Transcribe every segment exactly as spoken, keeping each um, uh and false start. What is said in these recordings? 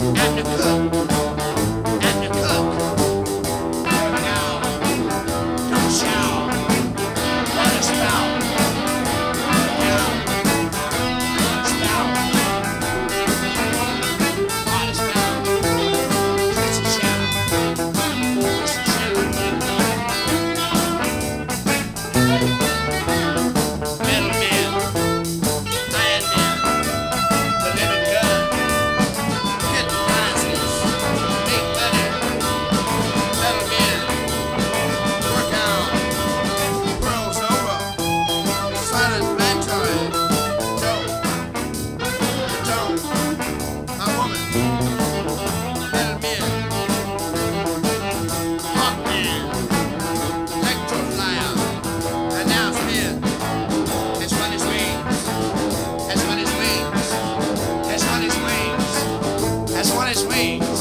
and the cook, and the cook. Work out, don't shout, let us spout. Work out, don't spout, let us spout. Twist and shout, twist and shout. Middleman, landman, the living gun, get the prizes, make money. Middleman, work out, world's over, silent planetary, don't, don't, my woman. Middleman, Hawkman, Electroflyer, announcement. It's on his wings. It's on his wings. It's on his wings. It's on his wings.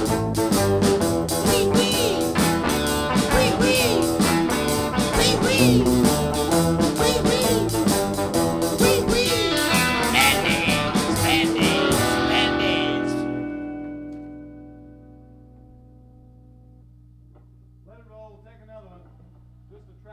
Wee wee. Wee wee. Wee wee. Wee wee. Wee wee. Band-aids. Band-aids. Band-aids. Let it roll. We'll take another one. Just a track.